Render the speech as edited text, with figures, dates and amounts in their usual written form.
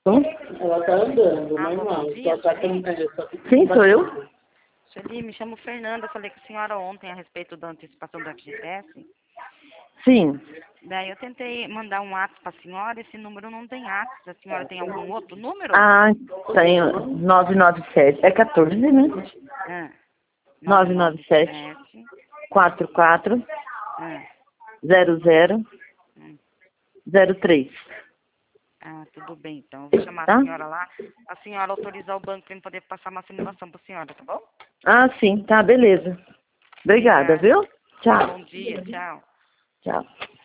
Ela tá andando, normal. Bom dia, Sim, sou eu. Sueli, me chamo Fernanda, falei com a senhora ontem a respeito da antecipação do FGTS. Sim. Daí eu tentei mandar um WhatsApp para a senhora, esse número não tem WhatsApp. A senhora tem algum outro número? Ah, tenho 997. É 14, né? Ah, 997 44 Ah, 00 hum. 03. Ah, tudo bem, então. Eu vou chamar Tá? a senhora lá, a senhora autorizar o banco para eu poder passar uma simulação para a senhora, tá bom? Ah, sim, tá, beleza. Obrigada, Obrigada. viu? Tchau. Bom dia, tchau. Tchau.